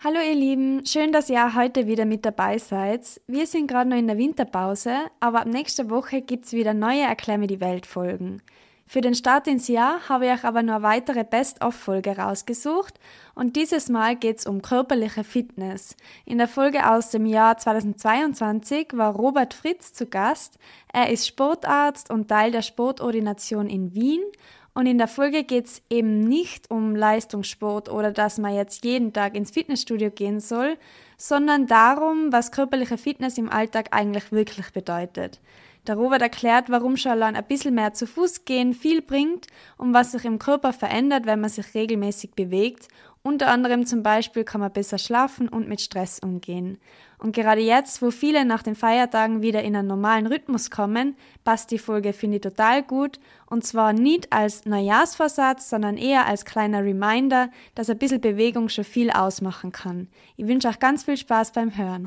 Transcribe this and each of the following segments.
Hallo ihr Lieben, schön, dass ihr auch heute wieder mit dabei seid. Wir sind gerade noch in der Winterpause, aber ab nächster Woche gibt es wieder neue Erklär mir die Welt-Folgen. Für den Start ins Jahr habe ich euch aber nur eine weitere Best-of-Folge rausgesucht und dieses Mal geht es um körperliche Fitness. In der Folge aus dem Jahr 2022 war Robert Fritz zu Gast. Er ist Sportarzt und Teil der Sportordination in Wien. Und in der Folge geht es eben nicht um Leistungssport oder dass man jetzt jeden Tag ins Fitnessstudio gehen soll, sondern darum, was körperliche Fitness im Alltag eigentlich wirklich bedeutet. Der Robert erklärt, warum schon allein ein bisschen mehr zu Fuß gehen viel bringt und was sich im Körper verändert, wenn man sich regelmäßig bewegt. Unter anderem zum Beispiel kann man besser schlafen und mit Stress umgehen. Und gerade jetzt, wo viele nach den Feiertagen wieder in einen normalen Rhythmus kommen, passt die Folge, finde ich, total gut. Und zwar nicht als Neujahrsvorsatz, sondern eher als kleiner Reminder, dass ein bisschen Bewegung schon viel ausmachen kann. Ich wünsche euch ganz viel Spaß beim Hören.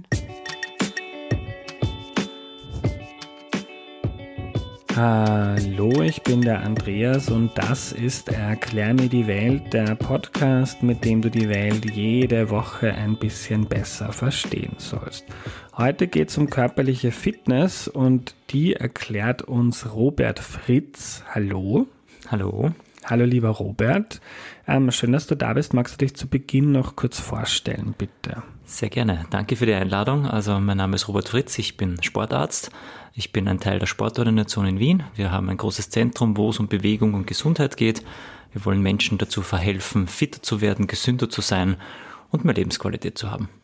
Hallo, ich bin der Andreas und das ist Erklär mir die Welt, der Podcast, mit dem du die Welt jede Woche ein bisschen besser verstehen sollst. Heute geht es um körperliche Fitness und die erklärt uns Robert Fritz. Hallo. Hallo. Hallo lieber Robert. Schön, dass du da bist. Magst du dich zu Beginn noch kurz vorstellen, bitte? Sehr gerne. Danke für die Einladung. Also mein Name ist Robert Fritz, ich bin Sportarzt. Ich bin ein Teil der Sportordination in Wien. Wir haben ein großes Zentrum, wo es um Bewegung und Gesundheit geht. Wir wollen Menschen dazu verhelfen, fitter zu werden, gesünder zu sein und mehr Lebensqualität zu haben.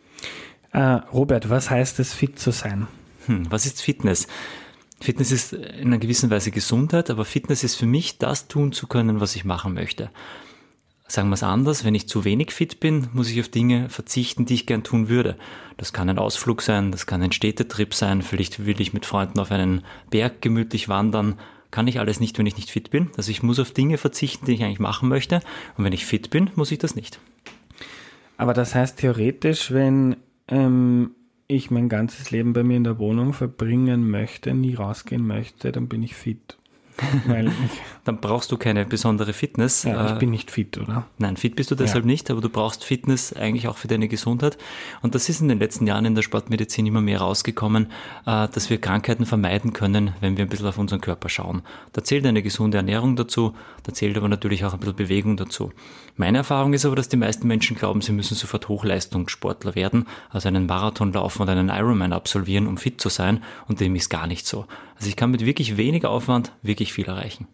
Robert, was heißt es, fit zu sein? Was ist Fitness? Fitness ist in einer gewissen Weise Gesundheit, aber Fitness ist für mich, das tun zu können, was ich machen möchte. Sagen wir es anders, wenn ich zu wenig fit bin, muss ich auf Dinge verzichten, die ich gern tun würde. Das kann ein Ausflug sein, das kann ein Städtetrip sein, vielleicht will ich mit Freunden auf einen Berg gemütlich wandern. Kann ich alles nicht, wenn ich nicht fit bin. Also ich muss auf Dinge verzichten, die ich eigentlich machen möchte. Und wenn ich fit bin, muss ich das nicht. Aber das heißt theoretisch, wenn ich mein ganzes Leben bei mir in der Wohnung verbringen möchte, nie rausgehen möchte, dann bin ich fit. Dann brauchst du keine besondere Fitness. Ja, ich bin nicht fit, oder? Nein, fit bist du deshalb nicht, aber du brauchst Fitness eigentlich auch für deine Gesundheit. Und das ist in den letzten Jahren in der Sportmedizin immer mehr rausgekommen, dass wir Krankheiten vermeiden können, wenn wir ein bisschen auf unseren Körper schauen. Da zählt eine gesunde Ernährung dazu, da zählt aber natürlich auch ein bisschen Bewegung dazu. Meine Erfahrung ist aber, dass die meisten Menschen glauben, sie müssen sofort Hochleistungssportler werden, also einen Marathon laufen oder einen Ironman absolvieren, um fit zu sein. Und dem ist gar nicht so. Also ich kann mit wirklich weniger Aufwand wirklich viel erreichen.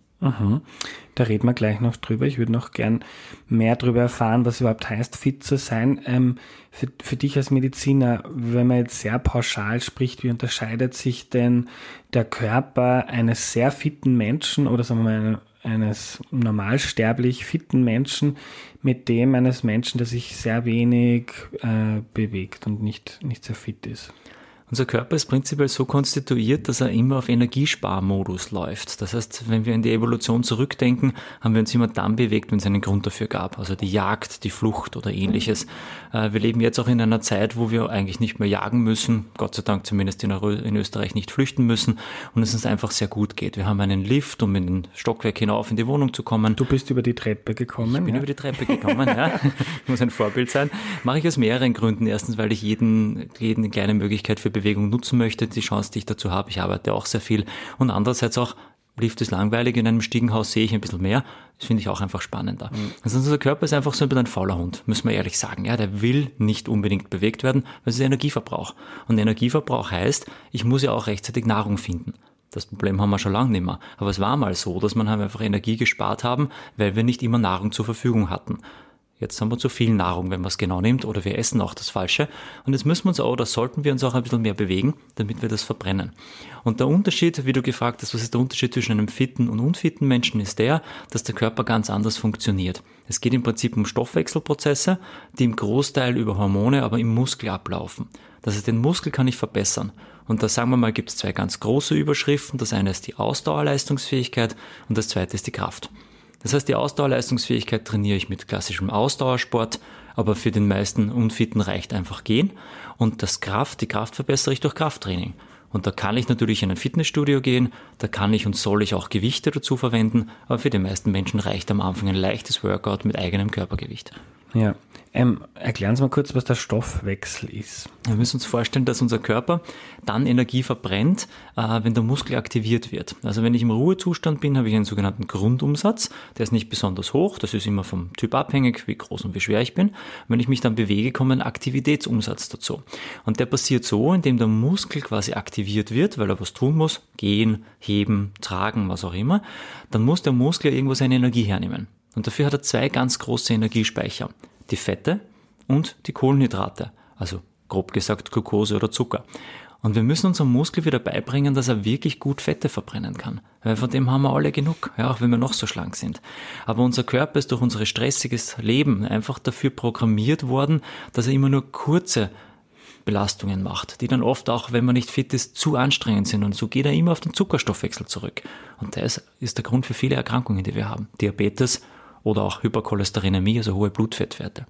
Da reden wir gleich noch drüber. Ich würde noch gern mehr darüber erfahren, was überhaupt heißt, fit zu sein. Für dich als Mediziner, wenn man jetzt sehr pauschal spricht, wie unterscheidet sich denn der Körper eines sehr fitten Menschen oder sagen wir mal eines normalsterblich fitten Menschen mit dem eines Menschen, der sich sehr wenig bewegt und nicht sehr fit ist? Unser Körper ist prinzipiell so konstituiert, dass er immer auf Energiesparmodus läuft. Das heißt, wenn wir in die Evolution zurückdenken, haben wir uns immer dann bewegt, wenn es einen Grund dafür gab. Also die Jagd, die Flucht oder ähnliches. Wir leben jetzt auch in einer Zeit, wo wir eigentlich nicht mehr jagen müssen. Gott sei Dank zumindest in Österreich nicht flüchten müssen. Und es uns einfach sehr gut geht. Wir haben einen Lift, um in den Stockwerk hinauf in die Wohnung zu kommen. Du bist über die Treppe gekommen? Ich bin über die Treppe gekommen, ja. Ich muss ein Vorbild sein. Mache ich aus mehreren Gründen. Erstens, weil ich jede kleine Möglichkeit für Bewegung nutzen möchte, die Chance, die ich dazu habe. Ich arbeite auch sehr viel. Und andererseits auch, Lift ist langweilig, in einem Stiegenhaus sehe ich ein bisschen mehr. Das finde ich auch einfach spannender. Also unser Körper ist einfach so ein bisschen ein fauler Hund, müssen wir ehrlich sagen. Ja, der will nicht unbedingt bewegt werden, weil es ist Energieverbrauch. Und Energieverbrauch heißt, ich muss ja auch rechtzeitig Nahrung finden. Das Problem haben wir schon lange nicht mehr. Aber es war mal so, dass wir einfach Energie gespart haben, weil wir nicht immer Nahrung zur Verfügung hatten. Jetzt haben wir zu viel Nahrung, wenn man es genau nimmt, oder wir essen auch das Falsche. Und jetzt müssen wir uns auch, oder sollten wir uns auch ein bisschen mehr bewegen, damit wir das verbrennen. Und der Unterschied, wie du gefragt hast, was ist der Unterschied zwischen einem fitten und unfitten Menschen, ist der, dass der Körper ganz anders funktioniert. Es geht im Prinzip um Stoffwechselprozesse, die im Großteil über Hormone, aber im Muskel ablaufen. Das heißt, den Muskel kann ich verbessern. Und da sagen wir mal, gibt es zwei ganz große Überschriften. Das eine ist die Ausdauerleistungsfähigkeit und das zweite ist die Kraft. Das heißt, die Ausdauerleistungsfähigkeit trainiere ich mit klassischem Ausdauersport, aber für den meisten Unfitten reicht einfach gehen. Und die Kraft verbessere ich durch Krafttraining. Und da kann ich natürlich in ein Fitnessstudio gehen, da kann ich und soll ich auch Gewichte dazu verwenden, aber für die meisten Menschen reicht am Anfang ein leichtes Workout mit eigenem Körpergewicht. Ja. Erklären Sie mal kurz, was der Stoffwechsel ist. Wir müssen uns vorstellen, dass unser Körper dann Energie verbrennt, wenn der Muskel aktiviert wird. Also wenn ich im Ruhezustand bin, habe ich einen sogenannten Grundumsatz. Der ist nicht besonders hoch, das ist immer vom Typ abhängig, wie groß und wie schwer ich bin. Wenn ich mich dann bewege, kommt ein Aktivitätsumsatz dazu. Und der passiert so, indem der Muskel quasi aktiviert wird, weil er was tun muss, gehen, heben, tragen, was auch immer. Dann muss der Muskel ja irgendwo seine Energie hernehmen. Und dafür hat er 2 ganz große Energiespeicher. Die Fette und die Kohlenhydrate, also grob gesagt Glucose oder Zucker. Und wir müssen unserem Muskel wieder beibringen, dass er wirklich gut Fette verbrennen kann. Weil von dem haben wir alle genug, ja, auch wenn wir noch so schlank sind. Aber unser Körper ist durch unser stressiges Leben einfach dafür programmiert worden, dass er immer nur kurze Belastungen macht, die dann oft auch, wenn man nicht fit ist, zu anstrengend sind. Und so geht er immer auf den Zuckerstoffwechsel zurück. Und das ist der Grund für viele Erkrankungen, die wir haben. Diabetes oder auch Hypercholesterinämie, also hohe Blutfettwerte.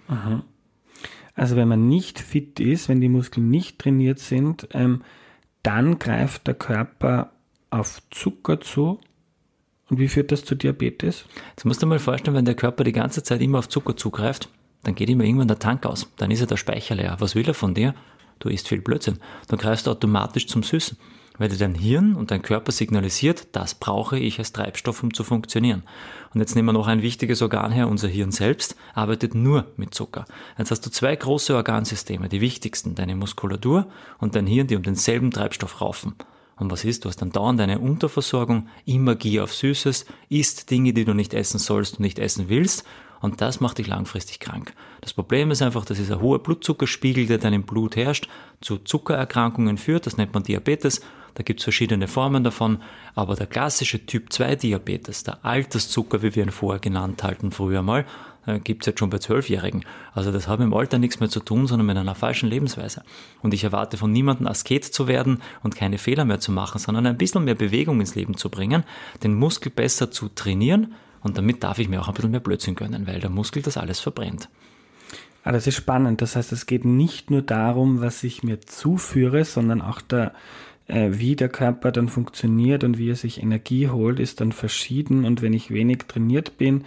Also wenn man nicht fit ist, wenn die Muskeln nicht trainiert sind, dann greift der Körper auf Zucker zu. Und wie führt das zu Diabetes? Jetzt musst du dir mal vorstellen, wenn der Körper die ganze Zeit immer auf Zucker zugreift, dann geht immer irgendwann der Tank aus. Dann ist ja der Speicher leer. Was will er von dir? Du isst viel Blödsinn. Dann greifst du automatisch zum Süßen, weil dir dein Hirn und dein Körper signalisiert, das brauche ich als Treibstoff, um zu funktionieren. Und jetzt nehmen wir noch ein wichtiges Organ her, unser Hirn selbst arbeitet nur mit Zucker. Jetzt hast du 2 große Organsysteme, die wichtigsten, deine Muskulatur und dein Hirn, die um denselben Treibstoff raufen. Und was ist? Du hast dann dauernd eine Unterversorgung, immer Gier auf Süßes, isst Dinge, die du nicht essen sollst und nicht essen willst. Und das macht dich langfristig krank. Das Problem ist einfach, dass dieser hohe Blutzuckerspiegel, der dann im Blut herrscht, zu Zuckererkrankungen führt. Das nennt man Diabetes. Da gibt es verschiedene Formen davon. Aber der klassische Typ-2-Diabetes, der Alterszucker, wie wir ihn vorher genannt hatten, früher mal, gibt es jetzt schon bei 12-Jährigen. Also das hat mit dem Alter nichts mehr zu tun, sondern mit einer falschen Lebensweise. Und ich erwarte von niemandem, Asket zu werden und keine Fehler mehr zu machen, sondern ein bisschen mehr Bewegung ins Leben zu bringen, den Muskel besser zu trainieren. Und damit darf ich mir auch ein bisschen mehr Blödsinn gönnen, weil der Muskel das alles verbrennt. Das ist spannend. Das heißt, es geht nicht nur darum, was ich mir zuführe, sondern auch wie der Körper dann funktioniert und wie er sich Energie holt, ist dann verschieden. Und wenn ich wenig trainiert bin,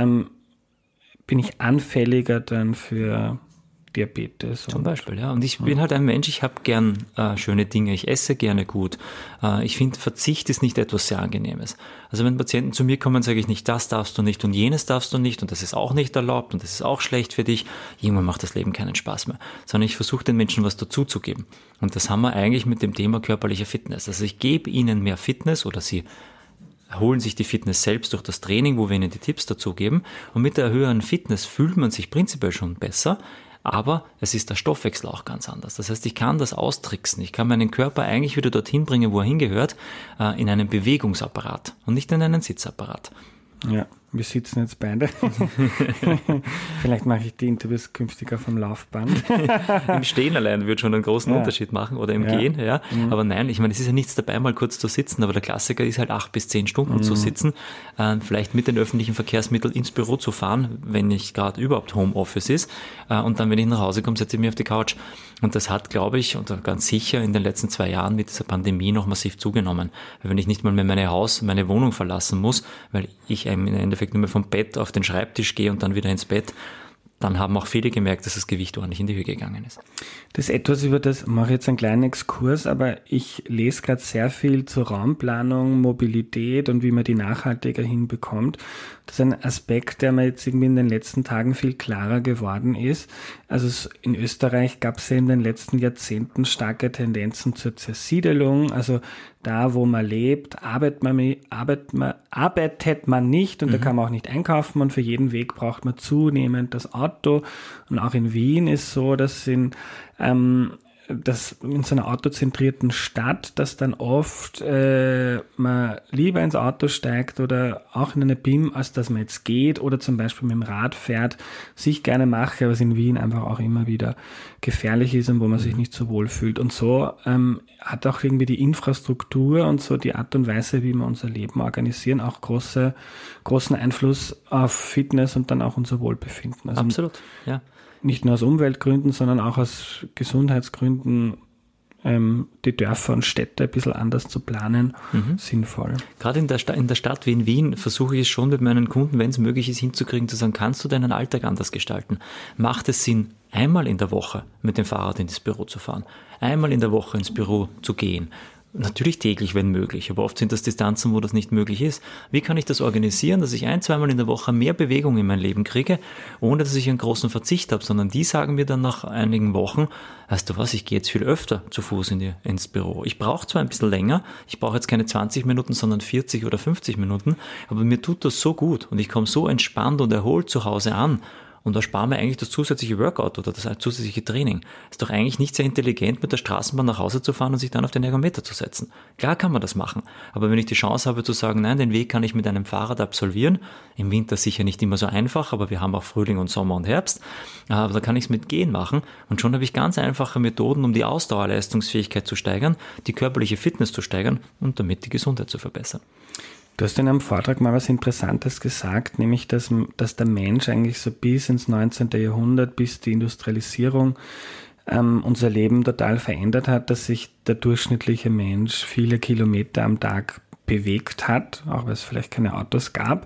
bin ich anfälliger dann für Diabetes. Zum Beispiel, ja. Und ich bin halt ein Mensch, ich habe gern schöne Dinge, ich esse gerne gut. Ich finde, Verzicht ist nicht etwas sehr Angenehmes. Also wenn Patienten zu mir kommen, sage ich nicht, das darfst du nicht und jenes darfst du nicht und das ist auch nicht erlaubt und das ist auch schlecht für dich. Irgendwann macht das Leben keinen Spaß mehr. Sondern ich versuche den Menschen was dazuzugeben. Und das haben wir eigentlich mit dem Thema körperliche Fitness. Also ich gebe ihnen mehr Fitness oder sie holen sich die Fitness selbst durch das Training, wo wir ihnen die Tipps dazu geben. Und mit der höheren Fitness fühlt man sich prinzipiell schon besser, aber es ist der Stoffwechsel auch ganz anders. Das heißt, ich kann das austricksen. Ich kann meinen Körper eigentlich wieder dorthin bringen, wo er hingehört, in einen Bewegungsapparat und nicht in einen Sitzapparat. Ja, wir sitzen jetzt beide. Vielleicht mache ich die Interviews künftig auf dem Laufband. Im Stehen allein würde schon einen großen Unterschied machen oder im Gehen, ja. Aber nein, ich meine, es ist ja nichts dabei, mal kurz zu sitzen, aber der Klassiker ist halt 8 bis 10 Stunden zu sitzen, vielleicht mit den öffentlichen Verkehrsmitteln ins Büro zu fahren, wenn nicht gerade überhaupt Homeoffice ist, und dann, wenn ich nach Hause komme, setze ich mich auf die Couch. Und das hat, glaube ich, und ganz sicher in den letzten 2 Jahren mit dieser Pandemie noch massiv zugenommen. Weil wenn ich nicht mal mehr meine Wohnung verlassen muss, weil ich im Endeffekt nur mehr vom Bett auf den Schreibtisch gehe und dann wieder ins Bett, dann haben auch viele gemerkt, dass das Gewicht ordentlich in die Höhe gegangen ist. Das ist etwas, über das mache ich jetzt einen kleinen Exkurs, aber ich lese gerade sehr viel zur Raumplanung, Mobilität und wie man die nachhaltiger hinbekommt. Das ist ein Aspekt, der mir jetzt irgendwie in den letzten Tagen viel klarer geworden ist. Also in Österreich gab es ja in den letzten Jahrzehnten starke Tendenzen zur Zersiedelung. Also da, wo man lebt, arbeitet man nicht und da kann man auch nicht einkaufen und für jeden Weg braucht man zunehmend das Auto. Und auch in Wien ist so, dass in so einer autozentrierten Stadt, dass dann oft man lieber ins Auto steigt oder auch in eine BIM, als dass man jetzt geht oder zum Beispiel mit dem Rad fährt, sich gerne mache, was in Wien einfach auch immer wieder gefährlich ist und wo man sich nicht so wohl fühlt. Und so hat auch irgendwie die Infrastruktur und so die Art und Weise, wie wir unser Leben organisieren, auch großen Einfluss auf Fitness und dann auch unser Wohlbefinden. Also absolut, ja. Nicht nur aus Umweltgründen, sondern auch aus Gesundheitsgründen die Dörfer und Städte ein bisschen anders zu planen, sinnvoll. Gerade in der Stadt wie in Wien versuche ich es schon mit meinen Kunden, wenn es möglich ist, hinzukriegen, zu sagen, kannst du deinen Alltag anders gestalten? Macht es Sinn, einmal in der Woche mit dem Fahrrad ins Büro zu fahren, einmal in der Woche ins Büro zu gehen? Natürlich täglich, wenn möglich, aber oft sind das Distanzen, wo das nicht möglich ist. Wie kann ich das organisieren, dass ich 1-2 Mal in der Woche mehr Bewegung in mein Leben kriege, ohne dass ich einen großen Verzicht habe, sondern die sagen mir dann nach einigen Wochen, weißt du was, ich gehe jetzt viel öfter zu Fuß ins Büro. Ich brauche zwar ein bisschen länger, ich brauche jetzt keine 20 Minuten, sondern 40 oder 50 Minuten, aber mir tut das so gut und ich komme so entspannt und erholt zu Hause an. Und da sparen wir eigentlich das zusätzliche Workout oder das zusätzliche Training. Ist doch eigentlich nicht sehr intelligent, mit der Straßenbahn nach Hause zu fahren und sich dann auf den Ergometer zu setzen. Klar kann man das machen, aber wenn ich die Chance habe zu sagen, nein, den Weg kann ich mit einem Fahrrad absolvieren, im Winter sicher nicht immer so einfach, aber wir haben auch Frühling und Sommer und Herbst, aber da kann ich es mit Gehen machen und schon habe ich ganz einfache Methoden, um die Ausdauerleistungsfähigkeit zu steigern, die körperliche Fitness zu steigern und damit die Gesundheit zu verbessern. Du hast in einem Vortrag mal was Interessantes gesagt, nämlich, dass der Mensch eigentlich so bis ins 19. Jahrhundert, bis die Industrialisierung unser Leben total verändert hat, dass sich der durchschnittliche Mensch viele Kilometer am Tag bewegt hat, auch weil es vielleicht keine Autos gab.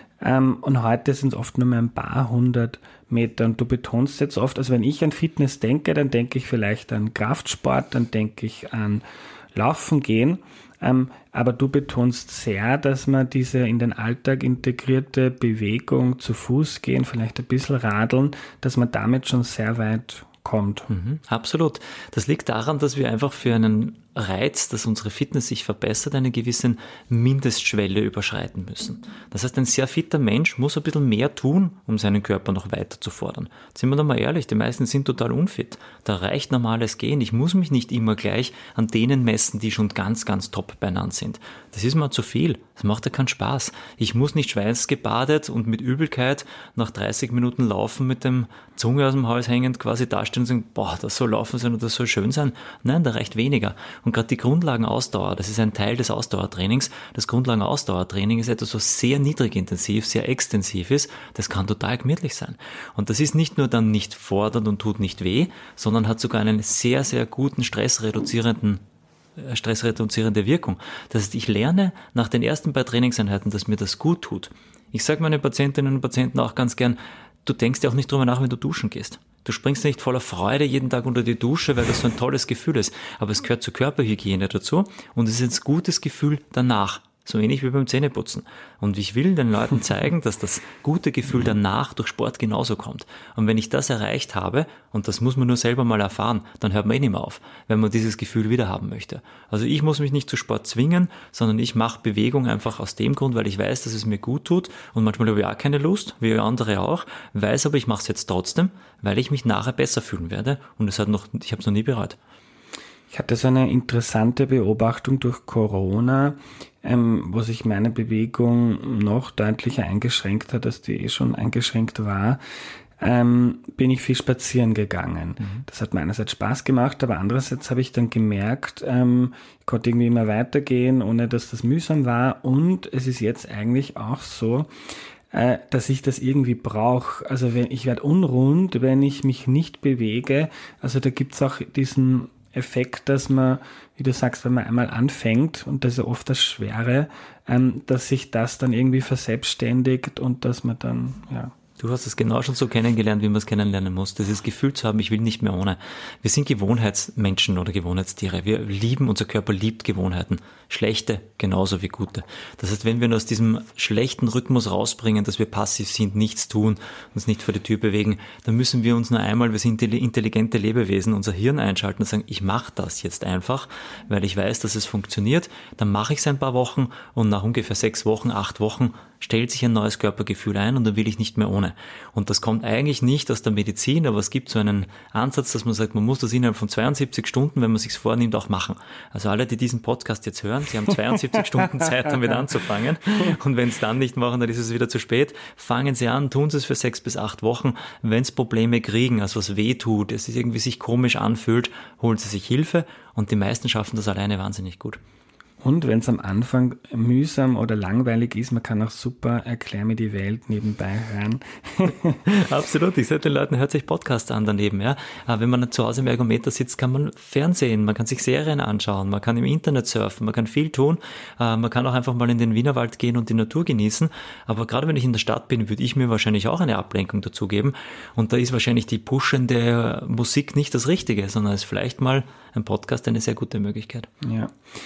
Und heute sind es oft nur mehr ein paar hundert Meter. Und du betonst jetzt oft, also wenn ich an Fitness denke, dann denke ich vielleicht an Kraftsport, dann denke ich an Laufen gehen. Aber du betonst sehr, dass man diese in den Alltag integrierte Bewegung, zu Fuß gehen, vielleicht ein bisschen radeln, dass man damit schon sehr weit kommt. Absolut. Das liegt daran, dass wir einfach für einen Reiz, dass unsere Fitness sich verbessert, eine gewisse Mindestschwelle überschreiten müssen. Das heißt, ein sehr fitter Mensch muss ein bisschen mehr tun, um seinen Körper noch weiter zu fordern. Jetzt sind wir doch mal ehrlich, die meisten sind total unfit. Da reicht normales Gehen. Ich muss mich nicht immer gleich an denen messen, die schon ganz, ganz top beieinander sind. Das ist mir zu viel. Das macht ja keinen Spaß. Ich muss nicht schweißgebadet und mit Übelkeit nach 30 Minuten Laufen mit dem Zunge aus dem Hals hängend quasi dastehen und sagen, boah, das soll laufen sein und das soll schön sein. Nein, da reicht weniger. Und gerade die Grundlagenausdauer, das ist ein Teil des Ausdauertrainings. Das Grundlagenausdauertraining ist etwas, was sehr niedrigintensiv, sehr extensiv ist. Das kann total gemütlich sein. Und das ist nicht nur dann nicht fordernd und tut nicht weh, sondern hat sogar einen sehr, sehr guten stressreduzierende Wirkung. Das heißt, ich lerne nach den ersten paar Trainingseinheiten, dass mir das gut tut. Ich sage meinen Patientinnen und Patienten auch ganz gern, du denkst ja auch nicht drüber nach, wenn du duschen gehst. Du springst nicht voller Freude jeden Tag unter die Dusche, weil das so ein tolles Gefühl ist. Aber es gehört zur Körperhygiene dazu und es ist ein gutes Gefühl danach. So ähnlich wie beim Zähneputzen. Und ich will den Leuten zeigen, dass das gute Gefühl danach durch Sport genauso kommt. Und wenn ich das erreicht habe, und das muss man nur selber mal erfahren, dann hört man eh nicht mehr auf, wenn man dieses Gefühl wieder haben möchte. Also ich muss mich nicht zu Sport zwingen, sondern ich mache Bewegung einfach aus dem Grund, weil ich weiß, dass es mir gut tut. Und manchmal habe ich auch keine Lust, wie andere auch, weiß aber, ich mache es jetzt trotzdem, weil ich mich nachher besser fühlen werde. Und ich habe es noch nie bereut. Ich hatte so eine interessante Beobachtung durch Corona, wo sich meine Bewegung noch deutlicher eingeschränkt hat, als die schon eingeschränkt war, bin ich viel spazieren gegangen. Das hat mir einerseits Spaß gemacht, aber andererseits habe ich dann gemerkt, ich konnte irgendwie immer weitergehen, ohne dass das mühsam war. Und es ist jetzt eigentlich auch so, dass ich das irgendwie brauche. Also ich werde unrund, wenn ich mich nicht bewege. Also da gibt's auch diesen Effekt, dass man, wie du sagst, wenn man einmal anfängt, und das ist ja oft das Schwere, dass sich das dann irgendwie verselbstständigt und dass man dann, ja. Du hast es genau schon so kennengelernt, wie man es kennenlernen muss. Dieses Gefühl zu haben, ich will nicht mehr ohne. Wir sind Gewohnheitsmenschen oder Gewohnheitstiere. Wir lieben, unser Körper liebt Gewohnheiten. Schlechte genauso wie gute. Das heißt, wenn wir uns aus diesem schlechten Rhythmus rausbringen, dass wir passiv sind, nichts tun, uns nicht vor die Tür bewegen, dann müssen wir uns nur einmal, wir sind intelligente Lebewesen, unser Hirn einschalten und sagen, ich mache das jetzt einfach, weil ich weiß, dass es funktioniert. Dann mache ich es ein paar Wochen und nach ungefähr 6 Wochen, 8 Wochen stellt sich ein neues Körpergefühl ein und dann will ich nicht mehr ohne. Und das kommt eigentlich nicht aus der Medizin, aber es gibt so einen Ansatz, dass man sagt, man muss das innerhalb von 72 Stunden, wenn man es sich vornimmt, auch machen. Also alle, die diesen Podcast jetzt hören, sie haben 72 Stunden Zeit, damit anzufangen. Und wenn es dann nicht machen, dann ist es wieder zu spät. Fangen sie an, tun sie es für 6 bis 8 Wochen. Wenn es Probleme kriegen, also was weh tut, es irgendwie sich komisch anfühlt, holen sie sich Hilfe und die meisten schaffen das alleine wahnsinnig gut. Und wenn es am Anfang mühsam oder langweilig ist, man kann auch super Erklär mir die Welt nebenbei hören. Absolut, ich sage den Leuten, hört sich Podcasts an daneben. Ja? Wenn man zu Hause im Ergometer sitzt, kann man Fernsehen, man kann sich Serien anschauen, man kann im Internet surfen, man kann viel tun, man kann auch einfach mal in den Wienerwald gehen und die Natur genießen. Aber gerade wenn ich in der Stadt bin, würde ich mir wahrscheinlich auch eine Ablenkung dazugeben. Und da ist wahrscheinlich die pushende Musik nicht das Richtige, sondern ist vielleicht mal ein Podcast eine sehr gute Möglichkeit. Ja.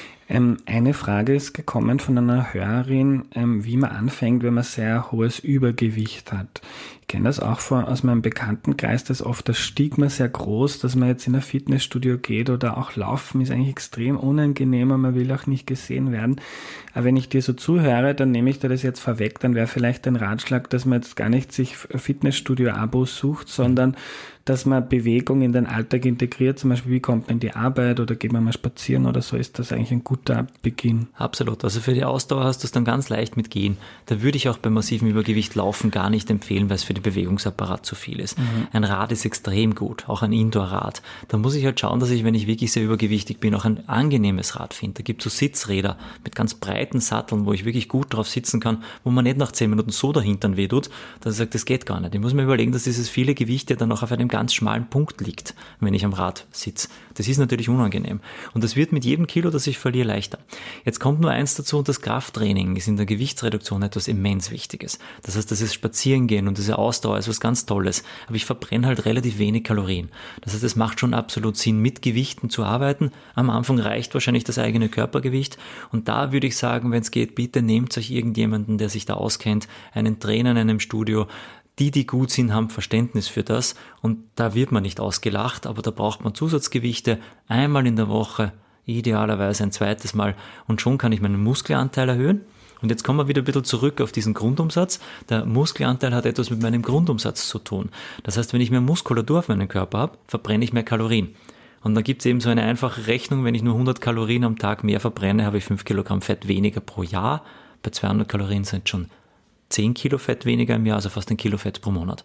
Eine Frage ist gekommen von einer Hörerin, wie man anfängt, wenn man sehr hohes Übergewicht hat. Ich kenne das auch aus meinem Bekanntenkreis, dass oft das Stigma sehr groß, dass man jetzt in ein Fitnessstudio geht oder auch laufen, ist eigentlich extrem unangenehm und man will auch nicht gesehen werden. Aber wenn ich dir so zuhöre, dann nehme ich dir das jetzt vorweg, dann wäre vielleicht ein Ratschlag, dass man jetzt gar nicht sich Fitnessstudio-Abos sucht, sondern dass man Bewegung in den Alltag integriert, zum Beispiel wie kommt man in die Arbeit oder geht man mal spazieren oder so, ist das eigentlich ein guter Beginn. Absolut, also für die Ausdauer hast du es dann ganz leicht mit Gehen. Da würde ich auch bei massivem Übergewicht Laufen gar nicht empfehlen, weil es für den Bewegungsapparat zu viel ist. Ein Rad ist extrem gut, auch ein Indoor-Rad. Da muss ich halt schauen, dass ich, wenn ich wirklich sehr übergewichtig bin, auch ein angenehmes Rad finde. Da gibt es so Sitzräder mit ganz breiten Satteln, wo ich wirklich gut drauf sitzen kann, wo man nicht nach 10 Minuten so der Hintern wehtut, dass ich sage, das geht gar nicht. Ich muss mir überlegen, dass dieses viele Gewicht ja dann auch auf einem ganz schmalen Punkt liegt, wenn ich am Rad sitze. Das ist natürlich unangenehm. Und das wird mit jedem Kilo, das ich verliere, leichter. Jetzt kommt nur eins dazu, und das Krafttraining ist in der Gewichtsreduktion etwas immens Wichtiges. Das heißt, das ist Spazierengehen und diese Ausdauer ist was ganz Tolles. Aber ich verbrenne halt relativ wenig Kalorien. Das heißt, es macht schon absolut Sinn, mit Gewichten zu arbeiten. Am Anfang reicht wahrscheinlich das eigene Körpergewicht. Und da würde ich sagen, wenn es geht, bitte nehmt euch irgendjemanden, der sich da auskennt, einen Trainer in einem Studio. Die gut sind, haben Verständnis für das. Und da wird man nicht ausgelacht, aber da braucht man Zusatzgewichte einmal in der Woche, idealerweise ein zweites Mal. Und schon kann ich meinen Muskelanteil erhöhen. Und jetzt kommen wir wieder ein bisschen zurück auf diesen Grundumsatz. Der Muskelanteil hat etwas mit meinem Grundumsatz zu tun. Das heißt, wenn ich mehr Muskulatur auf meinem Körper habe, verbrenne ich mehr Kalorien. Und dann gibt es eben so eine einfache Rechnung, wenn ich nur 100 Kalorien am Tag mehr verbrenne, habe ich 5 Kilogramm Fett weniger pro Jahr. Bei 200 Kalorien sind schon 10 Kilo Fett weniger im Jahr, also fast 1 Kilo Fett pro Monat.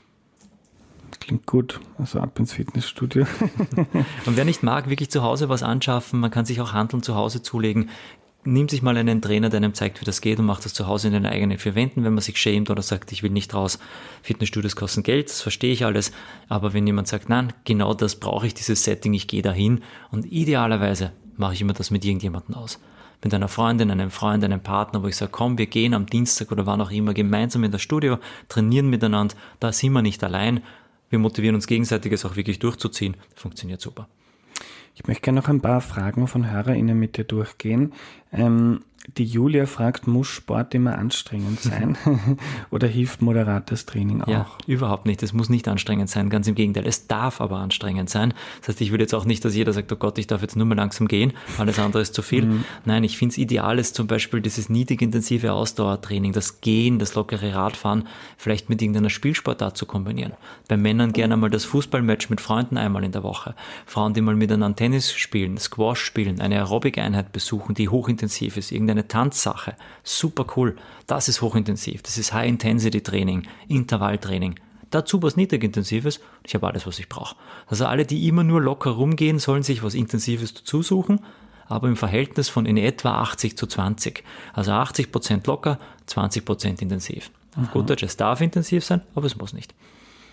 Klingt gut, also ab ins Fitnessstudio. Und wer nicht mag, wirklich zu Hause was anschaffen, man kann sich auch Hanteln zu Hause zulegen. Nimmt sich mal einen Trainer, der einem zeigt, wie das geht und macht das zu Hause in den eigenen 4 Wänden, wenn man sich schämt oder sagt, ich will nicht raus. Fitnessstudios kosten Geld, das verstehe ich alles. Aber wenn jemand sagt, nein, genau das brauche ich, dieses Setting, ich gehe dahin. Und idealerweise mache ich immer das mit irgendjemandem aus. Mit einer Freundin, einem Freund, einem Partner, wo ich sage, komm, wir gehen am Dienstag oder wann auch immer gemeinsam in das Studio, trainieren miteinander, da sind wir nicht allein. Wir motivieren uns gegenseitig, es auch wirklich durchzuziehen. Funktioniert super. Ich möchte gerne noch ein paar Fragen von HörerInnen mit dir durchgehen. Die Julia fragt, muss Sport immer anstrengend sein oder hilft moderates Training auch? Ja, überhaupt nicht. Es muss nicht anstrengend sein, ganz im Gegenteil. Es darf aber anstrengend sein. Das heißt, ich will jetzt auch nicht, dass jeder sagt, oh Gott, ich darf jetzt nur mal langsam gehen, alles andere ist zu viel. Nein, ich finde es ideal, ist zum Beispiel dieses niedrigintensive Ausdauertraining, das Gehen, das lockere Radfahren, vielleicht mit irgendeiner Spielsportart zu kombinieren. Bei Männern gerne mal das Fußballmatch mit Freunden einmal in der Woche. Frauen, die mal miteinander Tennis spielen, Squash spielen, eine Aerobic-Einheit besuchen, die hochintensiv ist, irgendeine Tanzsache, super cool, das ist hochintensiv, das ist High-Intensity-Training, Intervalltraining. Dazu was Niedrigintensives, ich habe alles, was ich brauche. Also alle, die immer nur locker rumgehen, sollen sich was Intensives dazu suchen, aber im Verhältnis von in etwa 80:20. Also 80% locker, 20% intensiv. Auf gut Deutsch, es darf intensiv sein, aber es muss nicht.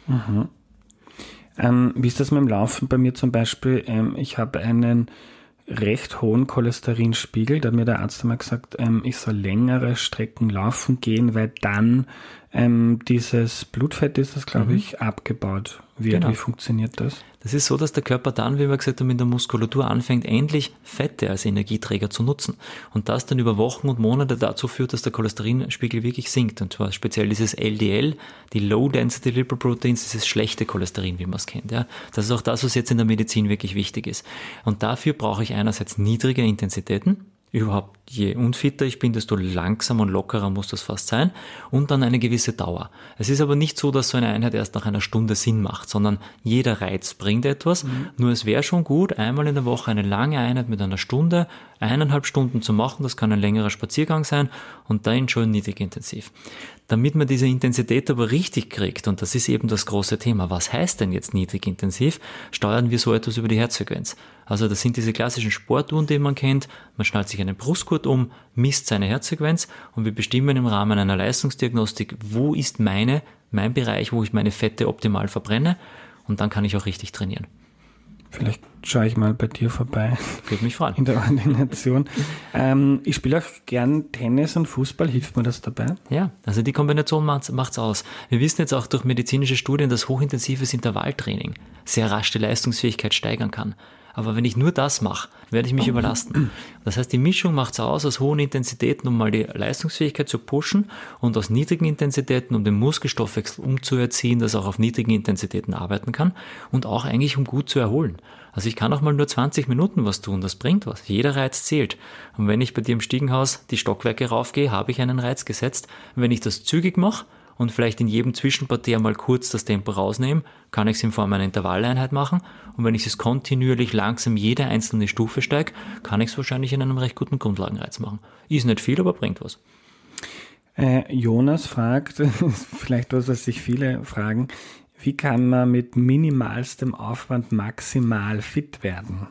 Wie ist das mit dem Laufen? Bei mir zum Beispiel, ich habe einen recht hohen Cholesterinspiegel. Da hat mir der Arzt einmal gesagt, ich soll längere Strecken laufen gehen, weil dann dieses Blutfett ist das, glaube ich, abgebaut wird. Genau. Wie funktioniert das? Das ist so, dass der Körper dann, wie wir gesagt haben, in der Muskulatur anfängt, endlich Fette als Energieträger zu nutzen. Und das dann über Wochen und Monate dazu führt, dass der Cholesterinspiegel wirklich sinkt. Und zwar speziell dieses LDL, die Low Density Lipoproteins, dieses schlechte Cholesterin, wie man es kennt. Ja. Das ist auch das, was jetzt in der Medizin wirklich wichtig ist. Und dafür brauche ich einerseits niedrige Intensitäten. Überhaupt, je unfitter ich bin, desto langsamer und lockerer muss das fast sein und dann eine gewisse Dauer. Es ist aber nicht so, dass so eine Einheit erst nach einer Stunde Sinn macht, sondern jeder Reiz bringt etwas. Nur es wäre schon gut, einmal in der Woche eine lange Einheit mit einer Stunde, 1,5 Stunden zu machen, das kann ein längerer Spaziergang sein und dann schon niedrig intensiv. Damit man diese Intensität aber richtig kriegt, und das ist eben das große Thema, was heißt denn jetzt niedrig intensiv, steuern wir so etwas über die Herzfrequenz. Also das sind diese klassischen Sportuhren, die man kennt, man schnallt sich einen Brustgurt um, misst seine Herzfrequenz und wir bestimmen im Rahmen einer Leistungsdiagnostik, wo ist mein Bereich, wo ich meine Fette optimal verbrenne, und dann kann ich auch richtig trainieren. Vielleicht schaue ich mal bei dir vorbei. Würde mich freuen. In der Ordination. Ich spiele auch gern Tennis und Fußball. Hilft mir das dabei? Ja, also die Kombination macht's aus. Wir wissen jetzt auch durch medizinische Studien, dass hochintensives Intervalltraining sehr rasch die Leistungsfähigkeit steigern kann. Aber wenn ich nur das mache, werde ich mich überlasten. Das heißt, die Mischung macht's aus hohen Intensitäten, um mal die Leistungsfähigkeit zu pushen, und aus niedrigen Intensitäten, um den Muskelstoffwechsel umzuerziehen, dass er auch auf niedrigen Intensitäten arbeiten kann, und auch eigentlich, um gut zu erholen. Also ich kann auch mal nur 20 Minuten was tun, das bringt was. Jeder Reiz zählt. Und wenn ich bei dir im Stiegenhaus die Stockwerke raufgehe, habe ich einen Reiz gesetzt. Wenn ich das zügig mache und vielleicht in jedem Zwischenparterre mal kurz das Tempo rausnehmen, kann ich es in Form einer Intervalleinheit machen. Und wenn ich es kontinuierlich langsam jede einzelne Stufe steige, kann ich es wahrscheinlich in einem recht guten Grundlagenreiz machen. Ist nicht viel, aber bringt was. Jonas fragt, vielleicht was sich viele fragen, wie kann man mit minimalstem Aufwand maximal fit werden?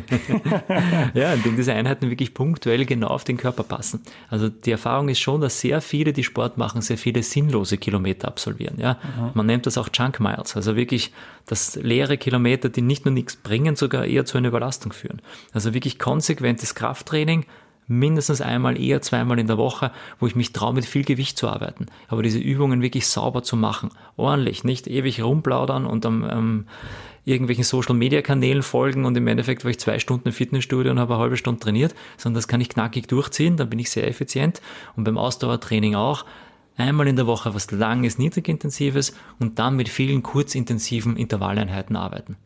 Ja, indem diese Einheiten wirklich punktuell genau auf den Körper passen. Also die Erfahrung ist schon, dass sehr viele, die Sport machen, sehr viele sinnlose Kilometer absolvieren. Ja? Man nennt das auch Junk Miles, also wirklich das leere Kilometer, die nicht nur nichts bringen, sogar eher zu einer Überlastung führen. Also wirklich konsequentes Krafttraining, mindestens einmal, eher zweimal in der Woche, wo ich mich traue, mit viel Gewicht zu arbeiten. Aber diese Übungen wirklich sauber zu machen, ordentlich, nicht ewig rumplaudern und am irgendwelchen Social-Media-Kanälen folgen und im Endeffekt war ich 2 Stunden im Fitnessstudio und habe eine halbe Stunde trainiert, sondern das kann ich knackig durchziehen, dann bin ich sehr effizient. Und beim Ausdauertraining auch, einmal in der Woche was Langes, Niedrigintensives und dann mit vielen kurzintensiven Intervalleinheiten arbeiten.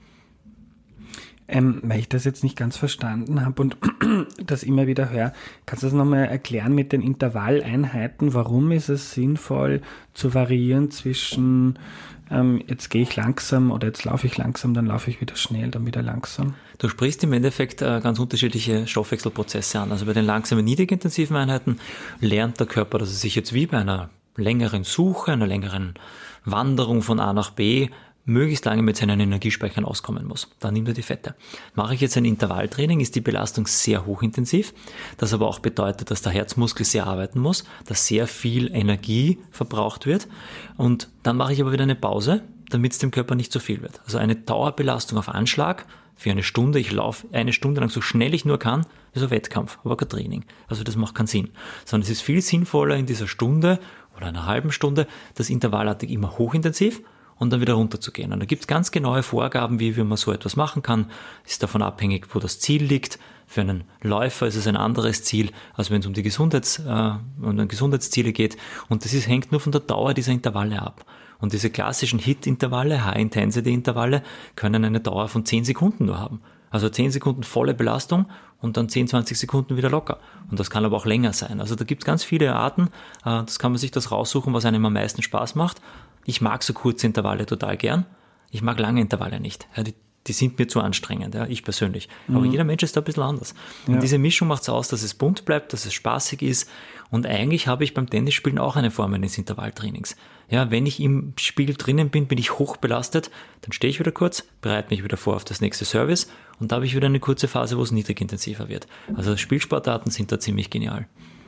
Weil ich das jetzt nicht ganz verstanden habe und das immer wieder höre, kannst du das nochmal erklären mit den Intervalleinheiten? Warum ist es sinnvoll zu variieren zwischen jetzt gehe ich langsam oder jetzt laufe ich langsam, dann laufe ich wieder schnell, dann wieder langsam? Du sprichst im Endeffekt ganz unterschiedliche Stoffwechselprozesse an. Also bei den langsamen, niedrigintensiven Einheiten lernt der Körper, dass er sich jetzt wie bei einer längeren Suche, einer längeren Wanderung von A nach B möglichst lange mit seinen Energiespeichern auskommen muss. Dann nimmt er die Fette. Mache ich jetzt ein Intervalltraining, ist die Belastung sehr hochintensiv. Das aber auch bedeutet, dass der Herzmuskel sehr arbeiten muss, dass sehr viel Energie verbraucht wird. Und dann mache ich aber wieder eine Pause, damit es dem Körper nicht zu viel wird. Also eine Dauerbelastung auf Anschlag für eine Stunde. Ich laufe 1 Stunde lang so schnell ich nur kann. Das ist ein Wettkampf, aber kein Training. Also das macht keinen Sinn. Sondern es ist viel sinnvoller in dieser Stunde oder einer halben Stunde das intervallartig immer hochintensiv und dann wieder runterzugehen. Und da gibt es ganz genaue Vorgaben, wie man so etwas machen kann. Ist davon abhängig, wo das Ziel liegt. Für einen Läufer ist es ein anderes Ziel, als wenn es um die Gesundheitsziele geht. Und das hängt nur von der Dauer dieser Intervalle ab. Und diese klassischen HIIT-Intervalle, High-Intensity-Intervalle, können eine Dauer von 10 Sekunden nur haben. Also 10 Sekunden volle Belastung und dann 10, 20 Sekunden wieder locker. Und das kann aber auch länger sein. Also da gibt es ganz viele Arten. Das kann man sich das raussuchen, was einem am meisten Spaß macht. Ich mag so kurze Intervalle total gern. Ich mag lange Intervalle nicht. Ja, die sind mir zu anstrengend, ja, ich persönlich. Aber jeder Mensch ist da ein bisschen anders. Und diese Mischung macht es aus, dass es bunt bleibt, dass es spaßig ist. Und eigentlich habe ich beim Tennisspielen auch eine Form eines Intervalltrainings. Ja, wenn ich im Spiel drinnen bin, bin ich hoch belastet, dann stehe ich wieder kurz, bereite mich wieder vor auf das nächste Service und da habe ich wieder eine kurze Phase, wo es niedrig intensiver wird. Also Spielsportarten sind da ziemlich genial.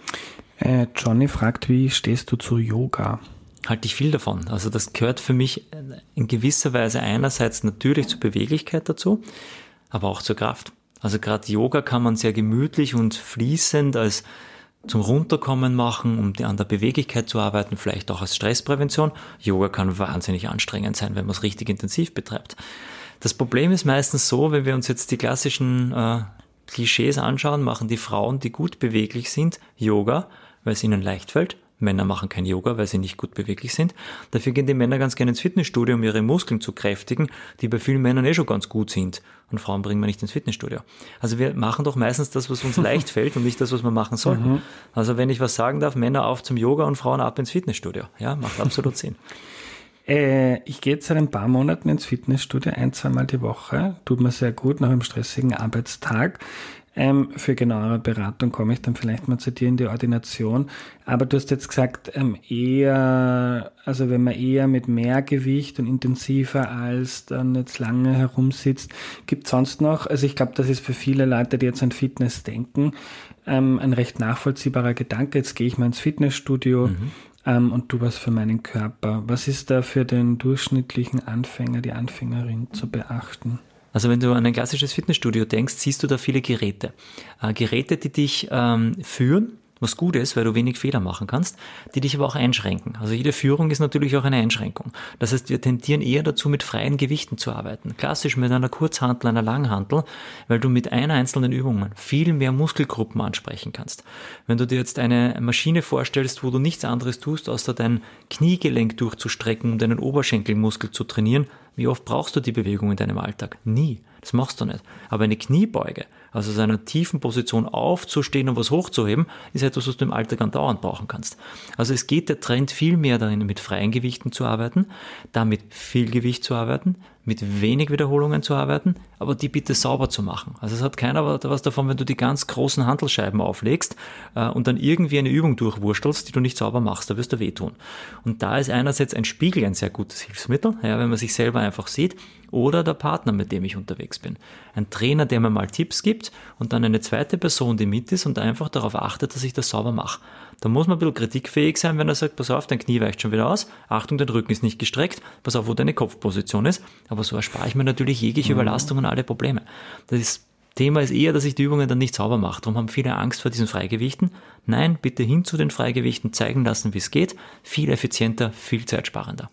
Johnny fragt, wie stehst du zu Yoga? Halte ich viel davon. Also das gehört für mich in gewisser Weise einerseits natürlich zur Beweglichkeit dazu, aber auch zur Kraft. Also gerade Yoga kann man sehr gemütlich und fließend als zum Runterkommen machen, um an der Beweglichkeit zu arbeiten, vielleicht auch als Stressprävention. Yoga kann wahnsinnig anstrengend sein, wenn man es richtig intensiv betreibt. Das Problem ist meistens so, wenn wir uns jetzt die klassischen Klischees anschauen, machen die Frauen, die gut beweglich sind, Yoga, weil es ihnen leicht fällt. Männer machen kein Yoga, weil sie nicht gut beweglich sind. Dafür gehen die Männer ganz gerne ins Fitnessstudio, um ihre Muskeln zu kräftigen, die bei vielen Männern schon ganz gut sind. Und Frauen bringen wir nicht ins Fitnessstudio. Also wir machen doch meistens das, was uns leicht fällt und nicht das, was wir machen sollten. Also wenn ich was sagen darf, Männer auf zum Yoga und Frauen ab ins Fitnessstudio. Ja, macht absolut Sinn. Ich gehe jetzt seit ein paar Monaten ins Fitnessstudio, 1-2 Mal die Woche. Tut mir sehr gut nach einem stressigen Arbeitstag. Für genauere Beratung komme ich dann vielleicht mal zu dir in die Ordination. Aber du hast jetzt gesagt, wenn man eher mit mehr Gewicht und intensiver als dann jetzt lange herumsitzt, gibt es sonst noch, also ich glaube, das ist für viele Leute, die jetzt an Fitness denken, ein recht nachvollziehbarer Gedanke. Jetzt gehe ich mal ins Fitnessstudio und tu was für meinen Körper. Was ist da für den durchschnittlichen Anfänger, die Anfängerin zu beachten? Also wenn du an ein klassisches Fitnessstudio denkst, siehst du da viele Geräte. Geräte, die dich führen, was gut ist, weil du wenig Fehler machen kannst, die dich aber auch einschränken. Also jede Führung ist natürlich auch eine Einschränkung. Das heißt, wir tendieren eher dazu, mit freien Gewichten zu arbeiten. Klassisch mit einer Kurzhantel, einer Langhantel, weil du mit einer einzelnen Übung viel mehr Muskelgruppen ansprechen kannst. Wenn du dir jetzt eine Maschine vorstellst, wo du nichts anderes tust, außer dein Kniegelenk durchzustrecken, um deinen Oberschenkelmuskel zu trainieren, wie oft brauchst du die Bewegung in deinem Alltag? Nie. Das machst du nicht. Aber eine Kniebeuge, also aus einer tiefen Position aufzustehen und was hochzuheben, ist etwas, was du im Alltag andauernd brauchen kannst. Also es geht der Trend viel mehr darin, mit freien Gewichten zu arbeiten, damit viel Gewicht zu arbeiten, mit wenig Wiederholungen zu arbeiten, aber die bitte sauber zu machen. Also es hat keiner was davon, wenn du die ganz großen Hantelscheiben auflegst und dann irgendwie eine Übung durchwurstelst, die du nicht sauber machst, da wirst du wehtun. Und da ist einerseits ein Spiegel ein sehr gutes Hilfsmittel, ja, wenn man sich selber einfach sieht, oder der Partner, mit dem ich unterwegs bin. Ein Trainer, der mir mal Tipps gibt und dann eine zweite Person, die mit ist und einfach darauf achtet, dass ich das sauber mache. Da muss man ein bisschen kritikfähig sein, wenn er sagt, pass auf, dein Knie weicht schon wieder aus, Achtung, dein Rücken ist nicht gestreckt, pass auf, wo deine Kopfposition ist. Aber so erspare ich mir natürlich jegliche Überlastung und alle Probleme. Das Thema ist eher, dass ich die Übungen dann nicht sauber mache. Darum haben viele Angst vor diesen Freigewichten. Nein, bitte hin zu den Freigewichten, zeigen lassen, wie es geht. Viel effizienter, viel zeitsparender.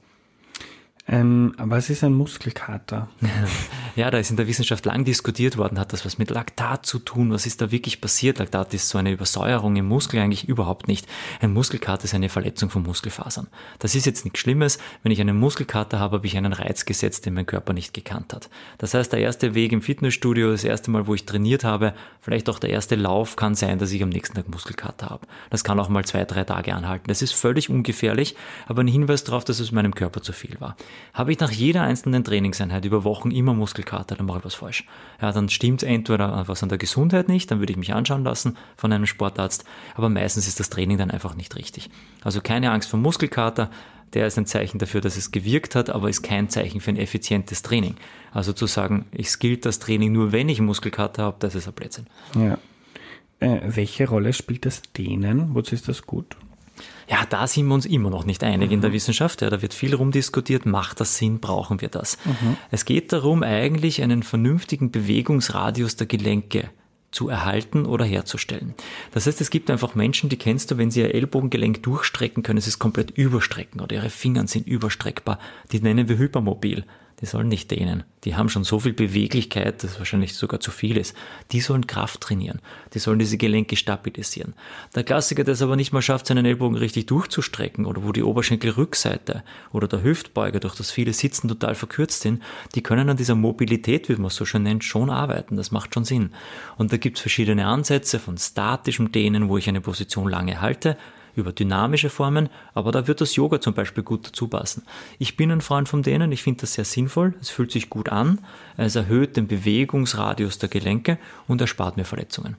Was ist ein Muskelkater? Ja, da ist in der Wissenschaft lang diskutiert worden, hat das was mit Laktat zu tun? Was ist da wirklich passiert? Laktat ist so eine Übersäuerung im Muskel, eigentlich überhaupt nicht. Ein Muskelkater ist eine Verletzung von Muskelfasern. Das ist jetzt nichts Schlimmes. Wenn ich einen Muskelkater habe, habe ich einen Reiz gesetzt, den mein Körper nicht gekannt hat. Das heißt, der erste Weg im Fitnessstudio, das erste Mal, wo ich trainiert habe, vielleicht auch der erste Lauf, kann sein, dass ich am nächsten Tag Muskelkater habe. Das kann auch mal 2-3 Tage anhalten. Das ist völlig ungefährlich, aber ein Hinweis darauf, dass es meinem Körper zu viel war. Habe ich nach jeder einzelnen Trainingseinheit über Wochen immer Muskelkater, dann mache ich was falsch. Ja, dann stimmt entweder was an der Gesundheit nicht, dann würde ich mich anschauen lassen von einem Sportarzt, aber meistens ist das Training dann einfach nicht richtig. Also keine Angst vor Muskelkater, der ist ein Zeichen dafür, dass es gewirkt hat, aber ist kein Zeichen für ein effizientes Training. Also zu sagen, ich skill das Training nur, wenn ich Muskelkater habe, das ist ein Blödsinn. Ja. Welche Rolle spielt das Dehnen? Wozu ist das gut? Ja, da sind wir uns immer noch nicht einig in der Wissenschaft. Ja, da wird viel rumdiskutiert. Macht das Sinn? Brauchen wir das? Es geht darum, eigentlich einen vernünftigen Bewegungsradius der Gelenke zu erhalten oder herzustellen. Das heißt, es gibt einfach Menschen, die kennst du, wenn sie ihr Ellbogengelenk durchstrecken können, sie es komplett überstrecken oder ihre Finger sind überstreckbar. Die nennen wir hypermobil. Die sollen nicht dehnen. Die haben schon so viel Beweglichkeit, dass wahrscheinlich sogar zu viel ist. Die sollen Kraft trainieren. Die sollen diese Gelenke stabilisieren. Der Klassiker, der es aber nicht mal schafft, seinen Ellbogen richtig durchzustrecken oder wo die Oberschenkelrückseite oder der Hüftbeuger durch das viele Sitzen total verkürzt sind, die können an dieser Mobilität, wie man es so schön nennt, schon arbeiten. Das macht schon Sinn. Und da gibt es verschiedene Ansätze von statischem Dehnen, wo ich eine Position lange halte, über dynamische Formen, aber da wird das Yoga zum Beispiel gut dazu passen. Ich bin ein Freund von denen, ich finde das sehr sinnvoll, es fühlt sich gut an, es erhöht den Bewegungsradius der Gelenke und erspart mir Verletzungen.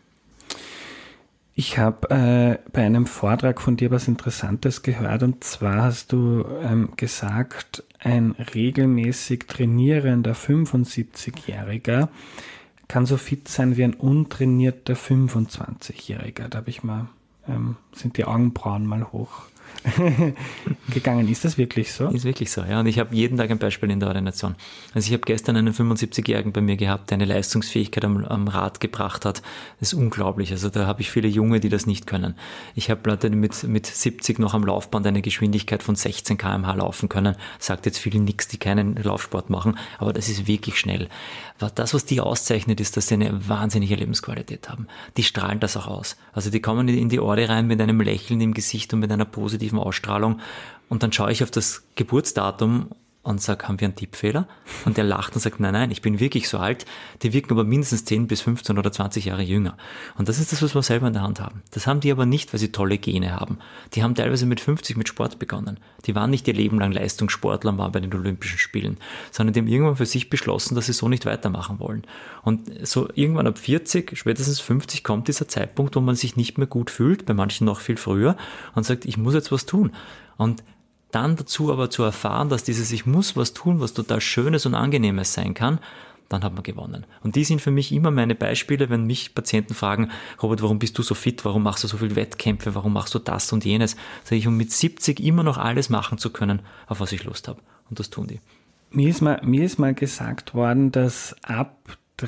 Ich habe bei einem Vortrag von dir was Interessantes gehört, und zwar hast du gesagt, ein regelmäßig trainierender 75-Jähriger kann so fit sein wie ein untrainierter 25-Jähriger. Da habe ich mal sind die Augenbrauen mal hoch gegangen. Ist das wirklich so? Ist wirklich so, ja. Und ich habe jeden Tag ein Beispiel in der Ordination. Also ich habe gestern einen 75-Jährigen bei mir gehabt, der eine Leistungsfähigkeit am Rad gebracht hat. Das ist unglaublich. Also da habe ich viele Junge, die das nicht können. Ich habe Leute, die mit 70 noch am Laufband eine Geschwindigkeit von 16 km/h laufen können. Sagt jetzt vielen nichts, die keinen Laufsport machen, aber das ist wirklich schnell. Das, was die auszeichnet, ist, dass sie eine wahnsinnige Lebensqualität haben. Die strahlen das auch aus. Also die kommen in die Orde rein mit einem Lächeln im Gesicht und mit einer positiven Ausstrahlung, und dann schaue ich auf das Geburtsdatum und sage, haben wir einen Tippfehler? Und der lacht und sagt, nein, ich bin wirklich so alt. Die wirken aber mindestens 10 bis 15 oder 20 Jahre jünger. Und das ist das, was wir selber in der Hand haben. Das haben die aber nicht, weil sie tolle Gene haben. Die haben teilweise mit 50 mit Sport begonnen. Die waren nicht ihr Leben lang Leistungssportler und waren bei den Olympischen Spielen, sondern die haben irgendwann für sich beschlossen, dass sie so nicht weitermachen wollen. Und so irgendwann ab 40, spätestens 50 kommt dieser Zeitpunkt, wo man sich nicht mehr gut fühlt, bei manchen noch viel früher, und sagt, ich muss jetzt was tun. Und dann dazu aber zu erfahren, dass dieses ich muss was tun, was total Schönes und Angenehmes sein kann, dann hat man gewonnen. Und die sind für mich immer meine Beispiele, wenn mich Patienten fragen, Robert, warum bist du so fit, warum machst du so viele Wettkämpfe, warum machst du das und jenes, sage ich, um mit 70 immer noch alles machen zu können, auf was ich Lust habe. Und das tun die. Mir ist mal gesagt worden, dass ab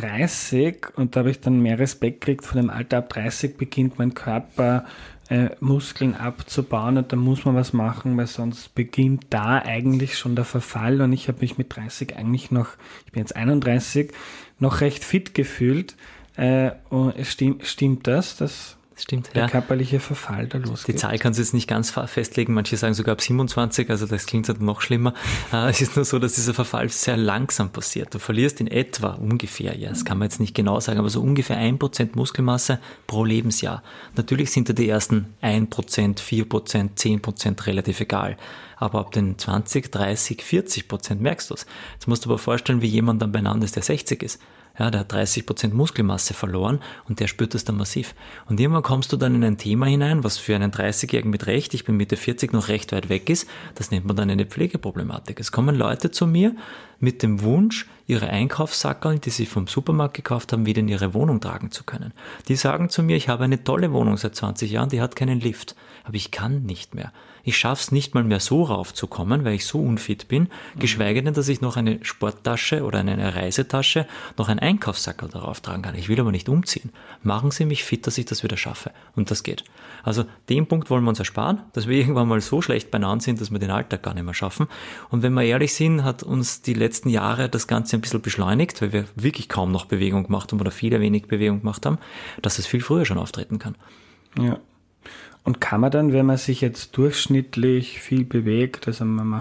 30, und da habe ich dann mehr Respekt gekriegt, von dem Alter ab 30 beginnt mein Körper Muskeln abzubauen und da muss man was machen, weil sonst beginnt da eigentlich schon der Verfall und ich habe mich mit 30 eigentlich noch, ich bin jetzt 31, noch recht fit gefühlt. Und stimmt das Stimmt, der körperliche Verfall da losgeht? Die Zahl kannst du jetzt nicht ganz festlegen, manche sagen sogar ab 27, also das klingt halt noch schlimmer. Es ist nur so, dass dieser Verfall sehr langsam passiert. Du verlierst in etwa ungefähr, ja, das kann man jetzt nicht genau sagen, aber so ungefähr 1% Muskelmasse pro Lebensjahr. Natürlich sind da die ersten 1%, 4%, 10% relativ egal. Aber ab den 20, 30, 40% merkst du es. Jetzt musst du aber vorstellen, wie jemand dann beieinander ist, der 60 ist. Ja, der hat 30% Muskelmasse verloren und der spürt das dann massiv. Und irgendwann kommst du dann in ein Thema hinein, was für einen 30-Jährigen mit Recht, ich bin Mitte 40, noch recht weit weg ist. Das nennt man dann eine Pflegeproblematik. Es kommen Leute zu mir mit dem Wunsch, ihre Einkaufssackerl, die sie vom Supermarkt gekauft haben, wieder in ihre Wohnung tragen zu können. Die sagen zu mir, ich habe eine tolle Wohnung seit 20 Jahren, die hat keinen Lift. Aber ich kann nicht mehr. Ich schaffe es nicht mal mehr so raufzukommen, weil ich so unfit bin, geschweige denn, dass ich noch eine Sporttasche oder eine Reisetasche, noch ein Einkaufssackerl darauf tragen kann. Ich will aber nicht umziehen. Machen Sie mich fit, dass ich das wieder schaffe. Und das geht. Also den Punkt wollen wir uns ersparen, dass wir irgendwann mal so schlecht beieinander sind, dass wir den Alltag gar nicht mehr schaffen. Und wenn wir ehrlich sind, hat uns die letzten Jahre das Ganze ein bisschen beschleunigt, weil wir wirklich kaum noch Bewegung gemacht haben oder viele wenig Bewegung gemacht haben, dass es viel früher schon auftreten kann. Ja. Und kann man dann, wenn man sich jetzt durchschnittlich viel bewegt, also man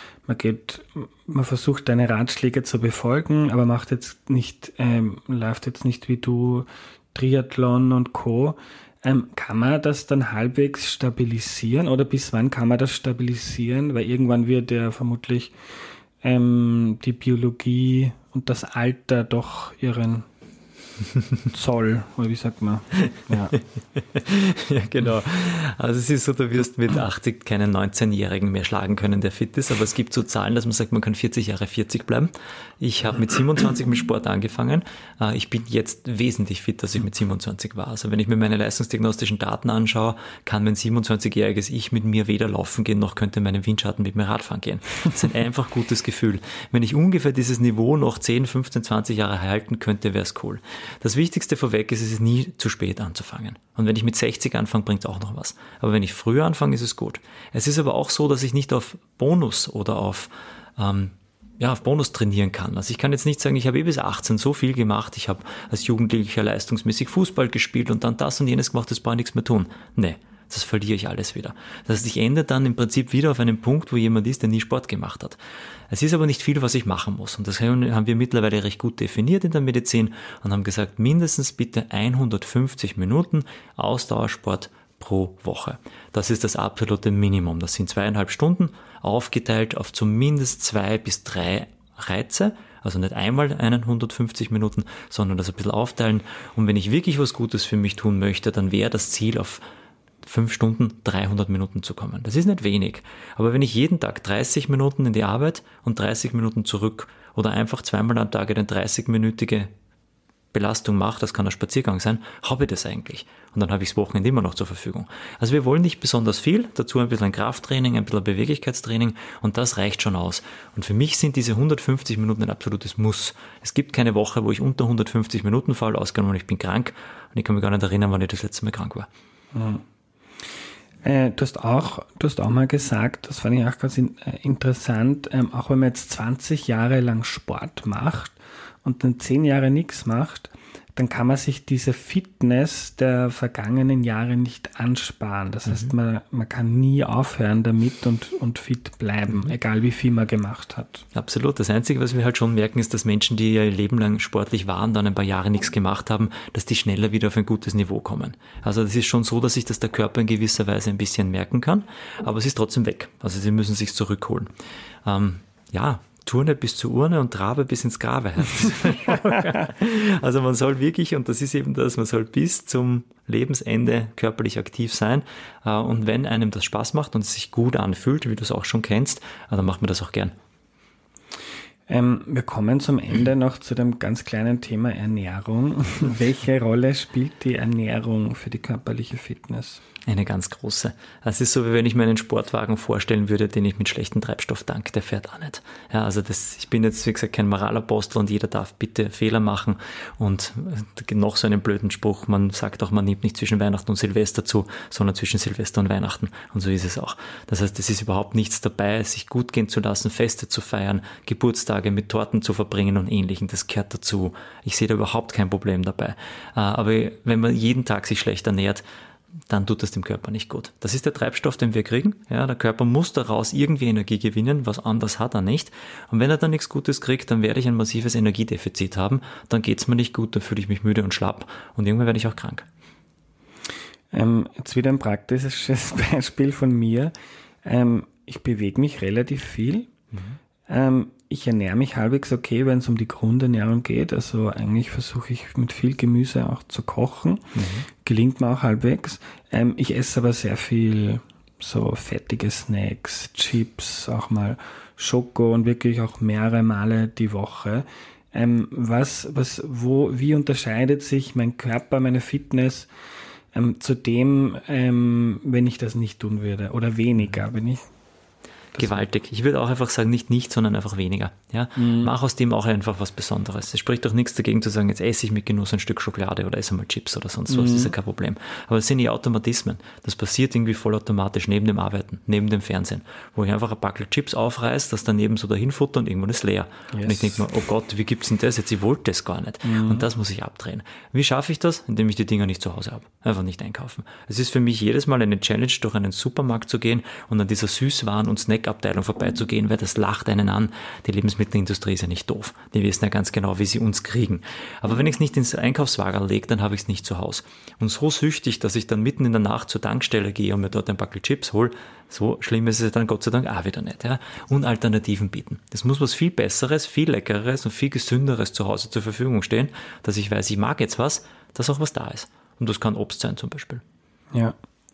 versucht deine Ratschläge zu befolgen, aber läuft jetzt nicht wie du Triathlon und Co., kann man das dann halbwegs stabilisieren oder bis wann kann man das stabilisieren? Weil irgendwann wird ja vermutlich die Biologie und das Alter doch ihren Zoll, oder wie sagt man? Ja. Ja, genau. Also es ist so, du wirst mit 80 keinen 19-Jährigen mehr schlagen können, der fit ist, aber es gibt so Zahlen, dass man sagt, man kann 40 Jahre 40 bleiben. Ich habe mit 27 mit Sport angefangen. Ich bin jetzt wesentlich fitter, als ich mit 27 war. Also wenn ich mir meine leistungsdiagnostischen Daten anschaue, kann mein 27-jähriges Ich mit mir weder laufen gehen, noch könnte mein Windschatten mit mir Radfahren gehen. Das ist ein einfach gutes Gefühl. Wenn ich ungefähr dieses Niveau noch 10, 15, 20 Jahre halten könnte, wäre es cool. Das Wichtigste vorweg ist, es ist nie zu spät anzufangen. Und wenn ich mit 60 anfange, bringt es auch noch was. Aber wenn ich früher anfange, ist es gut. Es ist aber auch so, dass ich nicht auf Bonus oder auf Bonus trainieren kann. Also ich kann jetzt nicht sagen, ich habe bis 18 so viel gemacht, ich habe als Jugendlicher leistungsmäßig Fußball gespielt und dann das und jenes gemacht, das brauche ich nichts mehr tun. Nee. Das verliere ich alles wieder. Das heißt, ich ende dann im Prinzip wieder auf einem Punkt, wo jemand ist, der nie Sport gemacht hat. Es ist aber nicht viel, was ich machen muss. Und das haben wir mittlerweile recht gut definiert in der Medizin und haben gesagt, mindestens bitte 150 Minuten Ausdauersport pro Woche. Das ist das absolute Minimum. Das sind 2,5 Stunden, aufgeteilt auf zumindest 2 bis 3 Reize. Also nicht einmal 150 Minuten, sondern das ein bisschen aufteilen. Und wenn ich wirklich was Gutes für mich tun möchte, dann wäre das Ziel auf 5 Stunden, 300 Minuten zu kommen. Das ist nicht wenig. Aber wenn ich jeden Tag 30 Minuten in die Arbeit und 30 Minuten zurück oder einfach zweimal am Tag eine 30-minütige Belastung mache, das kann ein Spaziergang sein, habe ich das eigentlich. Und dann habe ich das Wochenende immer noch zur Verfügung. Also wir wollen nicht besonders viel, dazu ein bisschen ein Krafttraining, ein bisschen Beweglichkeitstraining und das reicht schon aus. Und für mich sind diese 150 Minuten ein absolutes Muss. Es gibt keine Woche, wo ich unter 150 Minuten falle, ausgenommen ich bin krank und ich kann mich gar nicht erinnern, wann ich das letzte Mal krank war. Mhm. Du hast auch mal gesagt, das fand ich auch ganz interessant, auch wenn man jetzt 20 Jahre lang Sport macht, und dann 10 Jahre nichts macht, dann kann man sich diese Fitness der vergangenen Jahre nicht ansparen. Das heißt, man kann nie aufhören damit und fit bleiben, egal wie viel man gemacht hat. Absolut. Das Einzige, was wir halt schon merken, ist, dass Menschen, die ihr Leben lang sportlich waren, dann ein paar Jahre nichts gemacht haben, dass die schneller wieder auf ein gutes Niveau kommen. Also das ist schon so, dass sich das der Körper in gewisser Weise ein bisschen merken kann, aber es ist trotzdem weg. Also sie müssen sich zurückholen. Turne bis zur Urne und Trabe bis ins Grabe heißt es. Also man soll wirklich, und das ist eben das, man soll bis zum Lebensende körperlich aktiv sein. Und wenn einem das Spaß macht und es sich gut anfühlt, wie du es auch schon kennst, dann macht man das auch gern. Wir kommen zum Ende noch zu dem ganz kleinen Thema Ernährung. Welche Rolle spielt die Ernährung für die körperliche Fitness? Eine ganz große. Es ist so, wie wenn ich mir einen Sportwagen vorstellen würde, den ich mit schlechtem Treibstoff tanke, der fährt auch nicht. Ja, also ich bin jetzt, wie gesagt, kein Moralapostel und jeder darf bitte Fehler machen und noch so einen blöden Spruch, man sagt auch, man nimmt nicht zwischen Weihnachten und Silvester zu, sondern zwischen Silvester und Weihnachten und so ist es auch. Das heißt, es ist überhaupt nichts dabei, sich gut gehen zu lassen, Feste zu feiern, Geburtstage mit Torten zu verbringen und Ähnlichem, das gehört dazu. Ich sehe da überhaupt kein Problem dabei. Aber wenn man jeden Tag sich schlecht ernährt, dann tut das dem Körper nicht gut. Das ist der Treibstoff, den wir kriegen. Ja, der Körper muss daraus irgendwie Energie gewinnen, was anderes hat er nicht. Und wenn er dann nichts Gutes kriegt, dann werde ich ein massives Energiedefizit haben. Dann geht es mir nicht gut, dann fühle ich mich müde und schlapp und irgendwann werde ich auch krank. Jetzt wieder ein praktisches Beispiel von mir. Ich bewege mich relativ viel. Ich ernähre mich halbwegs okay, wenn es um die Grundernährung geht. Also eigentlich versuche ich mit viel Gemüse auch zu kochen. Gelingt mir auch halbwegs. Ich esse aber sehr viel so fettige Snacks, Chips, auch mal Schoko und wirklich auch mehrere Male die Woche. Wie unterscheidet sich mein Körper, meine Fitness zu dem, wenn ich das nicht tun würde oder weniger, wenn ich gewaltig. Ich würde auch einfach sagen, nicht, sondern einfach weniger. Ja? Mach aus dem auch einfach was Besonderes. Es spricht doch nichts dagegen zu sagen, jetzt esse ich mit Genuss ein Stück Schokolade oder esse mal Chips oder sonst was, das ist ja kein Problem. Aber es sind die Automatismen. Das passiert irgendwie vollautomatisch neben dem Arbeiten, neben dem Fernsehen, wo ich einfach ein Packel Chips aufreiße, das daneben so dahin futter und irgendwann ist leer. Yes. Und ich denke mir, oh Gott, wie gibt's denn das jetzt? Ich wollte das gar nicht. Und das muss ich abdrehen. Wie schaffe ich das? Indem ich die Dinger nicht zu Hause habe. Einfach nicht einkaufen. Es ist für mich jedes Mal eine Challenge, durch einen Supermarkt zu gehen und an dieser Süßwaren- und Snackabteilung vorbeizugehen, weil das lacht einen an. Die Lebensmittelindustrie ist ja nicht doof. Die wissen ja ganz genau, wie sie uns kriegen. Aber wenn ich es nicht ins Einkaufswagen lege, dann habe ich es nicht zu Hause. Und so süchtig, dass ich dann mitten in der Nacht zur Tankstelle gehe und mir dort ein Packel Chips hole, so schlimm ist es dann Gott sei Dank auch wieder nicht. Ja? Und Alternativen bieten. Das muss was viel Besseres, viel Leckeres und viel Gesünderes zu Hause zur Verfügung stehen, dass ich weiß, ich mag jetzt was, dass auch was da ist. Und das kann Obst sein zum Beispiel. Ja.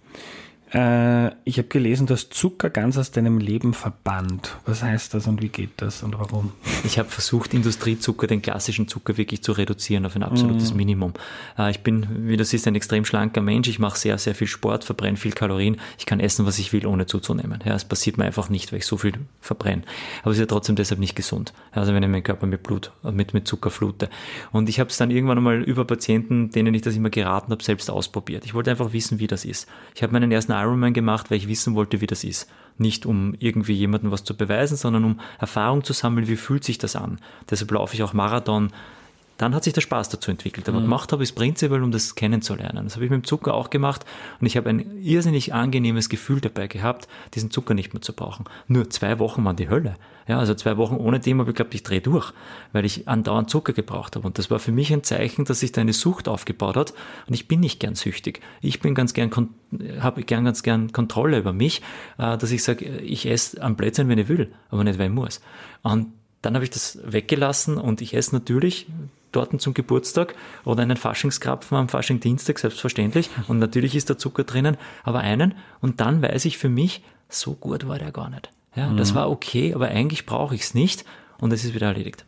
Ich habe gelesen, dass Zucker ganz aus deinem Leben verbannt. Was heißt das und wie geht das und warum? Ich habe versucht, Industriezucker, den klassischen Zucker wirklich zu reduzieren auf ein absolutes Minimum. Ich bin, wie du siehst, ein extrem schlanker Mensch. Ich mache sehr, sehr viel Sport, verbrenne viel Kalorien. Ich kann essen, was ich will, ohne zuzunehmen. Ja, es passiert mir einfach nicht, weil ich so viel verbrenne. Aber es ist ja trotzdem deshalb nicht gesund. Also wenn ich meinen Körper mit Zucker flute. Und ich habe es dann irgendwann einmal über Patienten, denen ich das immer geraten habe, selbst ausprobiert. Ich wollte einfach wissen, wie das ist. Ich habe meinen ersten Ironman gemacht, weil ich wissen wollte, wie das ist. Nicht um irgendwie jemandem was zu beweisen, sondern um Erfahrung zu sammeln, wie fühlt sich das an. Deshalb laufe ich auch Marathon. Dann hat sich der Spaß dazu entwickelt. Aber gemacht habe ich es prinzipiell, um das kennenzulernen. Das habe ich mit dem Zucker auch gemacht und ich habe ein irrsinnig angenehmes Gefühl dabei gehabt, diesen Zucker nicht mehr zu brauchen. Nur 2 Wochen waren die Hölle. Ja, also 2 Wochen ohne dem habe ich geglaubt, ich drehe durch, weil ich andauernd Zucker gebraucht habe. Und das war für mich ein Zeichen, dass sich da eine Sucht aufgebaut hat. Und ich bin nicht gern süchtig. Ich bin habe ganz gern Kontrolle über mich, dass ich sage, ich esse am Blödsinn, wenn ich will, aber nicht, weil ich muss. Und dann habe ich das weggelassen und ich esse natürlich Torten zum Geburtstag oder einen Faschingskrapfen am Faschingdienstag, selbstverständlich. Und natürlich ist da Zucker drinnen, aber einen. Und dann weiß ich für mich, so gut war der gar nicht. Ja, das war okay, aber eigentlich brauche ich es nicht und es ist wieder erledigt.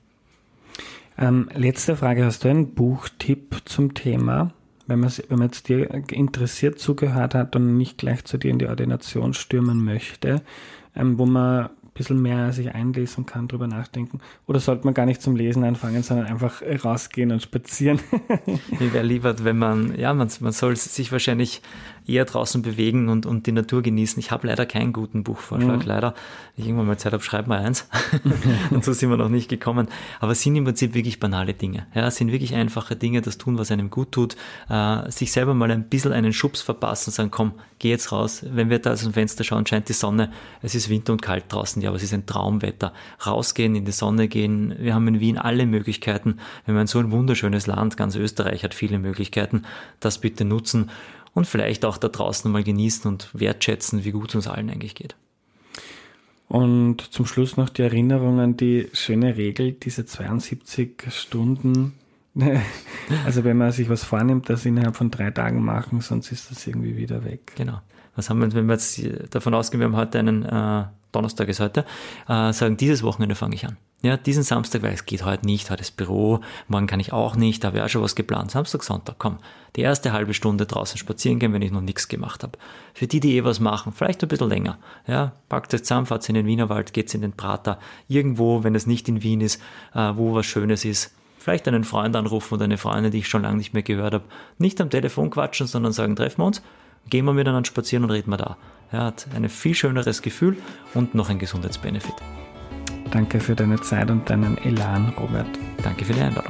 Letzte Frage, hast du einen Buchtipp zum Thema? Wenn man jetzt dir interessiert zugehört hat und nicht gleich zu dir in die Ordination stürmen möchte, wo man ein bisschen mehr sich einlesen kann, drüber nachdenken? Oder sollte man gar nicht zum Lesen anfangen, sondern einfach rausgehen und spazieren? Mir wäre lieber, wenn man soll sich wahrscheinlich eher draußen bewegen und die Natur genießen. Ich habe leider keinen guten Buchvorschlag, leider. Wenn ich irgendwann mal Zeit habe, schreib mal eins. Und so sind wir noch nicht gekommen. Aber es sind im Prinzip wirklich banale Dinge. Ja, es sind wirklich einfache Dinge, das tun, was einem gut tut. Sich selber mal ein bisschen einen Schubs verpassen und sagen, komm, geh jetzt raus. Wenn wir da aus dem Fenster schauen, scheint die Sonne. Es ist Winter und kalt draußen, ja, aber es ist ein Traumwetter. Rausgehen, in die Sonne gehen. Wir haben in Wien alle Möglichkeiten. Wir haben so ein wunderschönes Land. Ganz Österreich hat viele Möglichkeiten. Das bitte nutzen und vielleicht auch da draußen mal genießen und wertschätzen, wie gut es uns allen eigentlich geht. Und zum Schluss noch die Erinnerung an die schöne Regel, diese 72 Stunden. Also wenn man sich was vornimmt, das innerhalb von 3 Tagen machen, sonst ist das irgendwie wieder weg. Genau. Was haben wir, wenn wir jetzt davon ausgehen, wir haben heute einen Donnerstag ist heute, sagen, dieses Wochenende fange ich an. Ja, diesen Samstag, weil es geht heute nicht, heute ist Büro, morgen kann ich auch nicht, da habe ich auch schon was geplant. Samstag, Sonntag, komm, die erste halbe Stunde draußen spazieren gehen, wenn ich noch nichts gemacht habe. Für die was machen, vielleicht ein bisschen länger. Ja, packt euch zusammen, fahrt in den Wienerwald, geht's in den Prater, irgendwo, wenn es nicht in Wien ist, wo was Schönes ist. Vielleicht einen Freund anrufen oder eine Freundin, die ich schon lange nicht mehr gehört habe. Nicht am Telefon quatschen, sondern sagen, treffen wir uns, gehen wir miteinander spazieren und reden wir da. Ja, hat ein viel schöneres Gefühl und noch ein Gesundheitsbenefit. Danke für deine Zeit und deinen Elan, Robert. Danke für die Einladung.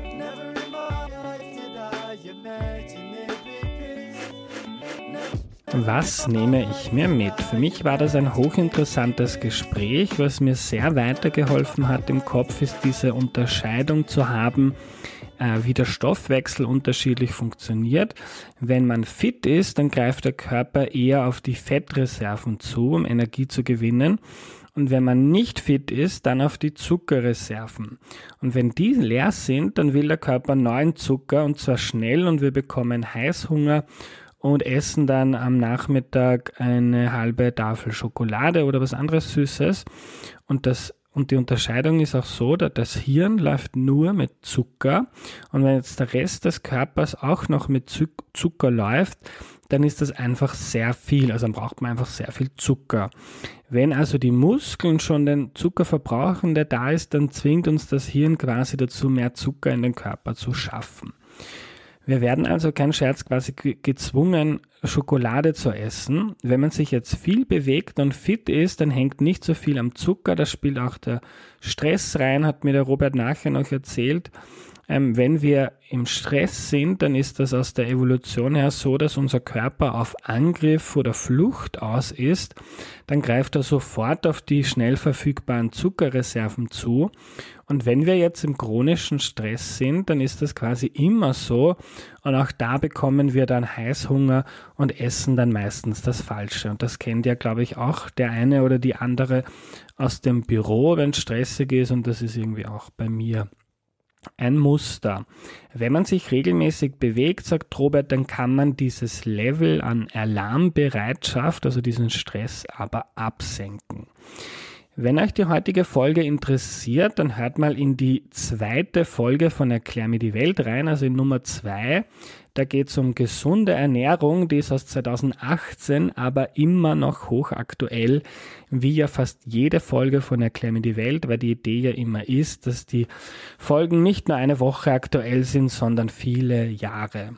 Was nehme ich mir mit? Für mich war das ein hochinteressantes Gespräch. Was mir sehr weitergeholfen hat im Kopf, ist diese Unterscheidung zu haben, wie der Stoffwechsel unterschiedlich funktioniert. Wenn man fit ist, dann greift der Körper eher auf die Fettreserven zu, um Energie zu gewinnen. Und wenn man nicht fit ist, dann auf die Zuckerreserven. Und wenn die leer sind, dann will der Körper neuen Zucker und zwar schnell und wir bekommen Heißhunger und essen dann am Nachmittag eine halbe Tafel Schokolade oder was anderes Süßes. Und die Unterscheidung ist auch so, dass das Hirn läuft nur mit Zucker und wenn jetzt der Rest des Körpers auch noch mit Zucker läuft, dann ist das einfach sehr viel, also dann braucht man einfach sehr viel Zucker. Wenn also die Muskeln schon den Zucker verbrauchen, der da ist, dann zwingt uns das Hirn quasi dazu, mehr Zucker in den Körper zu schaffen. Wir werden also, kein Scherz, quasi gezwungen, Schokolade zu essen. Wenn man sich jetzt viel bewegt und fit ist, dann hängt nicht so viel am Zucker. Da spielt auch der Stress rein, hat mir der Robert nachher noch erzählt. Wenn wir im Stress sind, dann ist das aus der Evolution her so, dass unser Körper auf Angriff oder Flucht aus ist. Dann greift er sofort auf die schnell verfügbaren Zuckerreserven zu. Und wenn wir jetzt im chronischen Stress sind, dann ist das quasi immer so. Und auch da bekommen wir dann Heißhunger und essen dann meistens das Falsche. Und das kennt ja, glaube ich, auch der eine oder die andere aus dem Büro, wenn es stressig ist. Und das ist irgendwie auch bei mir ein Muster. Wenn man sich regelmäßig bewegt, sagt Robert, dann kann man dieses Level an Alarmbereitschaft, also diesen Stress, aber absenken. Wenn euch die heutige Folge interessiert, dann hört mal in die 2. Folge von Erklär mir die Welt rein, also in Nummer 2. Da geht es um gesunde Ernährung, die ist aus 2018, aber immer noch hochaktuell, wie ja fast jede Folge von Erklär mir die Welt, weil die Idee ja immer ist, dass die Folgen nicht nur eine Woche aktuell sind, sondern viele Jahre.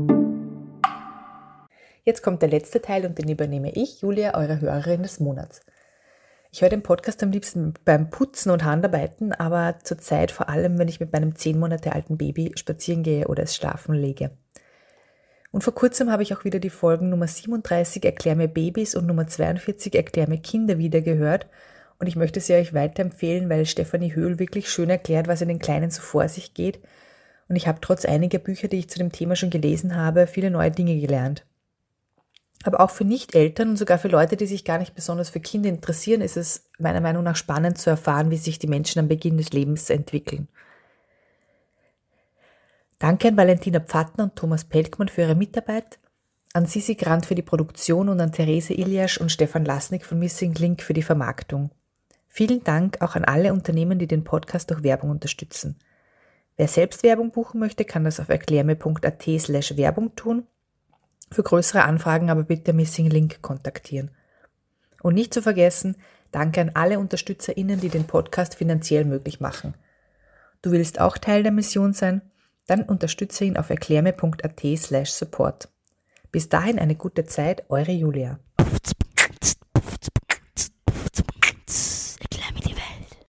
Jetzt kommt der letzte Teil und den übernehme ich, Julia, eure Hörerin des Monats. Ich höre den Podcast am liebsten beim Putzen und Handarbeiten, aber zurzeit vor allem, wenn ich mit meinem 10 Monate alten Baby spazieren gehe oder es schlafen lege. Und vor kurzem habe ich auch wieder die Folgen Nummer 37 Erklär mir Babys und Nummer 42 Erklär mir Kinder wieder gehört. Und ich möchte sie euch weiterempfehlen, weil Stefanie Höhl wirklich schön erklärt, was in den Kleinen so vor sich geht. Und ich habe trotz einiger Bücher, die ich zu dem Thema schon gelesen habe, viele neue Dinge gelernt. Aber auch für Nicht-Eltern und sogar für Leute, die sich gar nicht besonders für Kinder interessieren, ist es meiner Meinung nach spannend zu erfahren, wie sich die Menschen am Beginn des Lebens entwickeln. Danke an Valentina Pfattner und Thomas Pelkmann für ihre Mitarbeit, an Sisi Grant für die Produktion und an Therese Iljasch und Stefan Lasnik von Missing Link für die Vermarktung. Vielen Dank auch an alle Unternehmen, die den Podcast durch Werbung unterstützen. Wer selbst Werbung buchen möchte, kann das auf erklärme.at/Werbung tun. Für größere Anfragen aber bitte Missing Link kontaktieren. Und nicht zu vergessen, danke an alle UnterstützerInnen, die den Podcast finanziell möglich machen. Du willst auch Teil der Mission sein? Dann unterstütze ihn auf erklärme.at/support. Bis dahin eine gute Zeit, eure Julia.